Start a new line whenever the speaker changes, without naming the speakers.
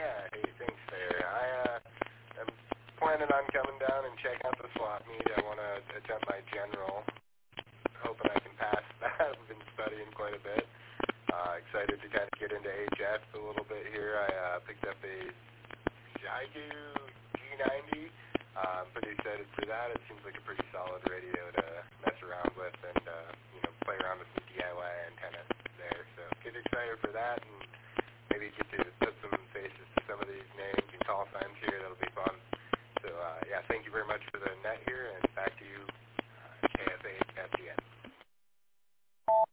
Yeah, hey, thanks there. I'm planning on coming down and checking out the swap meet. I want to attempt my general, hoping I can pass that. I've been studying quite a bit. Excited to kind of get into HF a little bit here. I picked up a Xiegu G90. Pretty excited for that. It seems like a pretty solid radio to mess around with and, play around with some DIY antenna there. So get excited for that and maybe get to put some faces to some of these names and call signs here. That'll be fun. So, yeah, thank you very much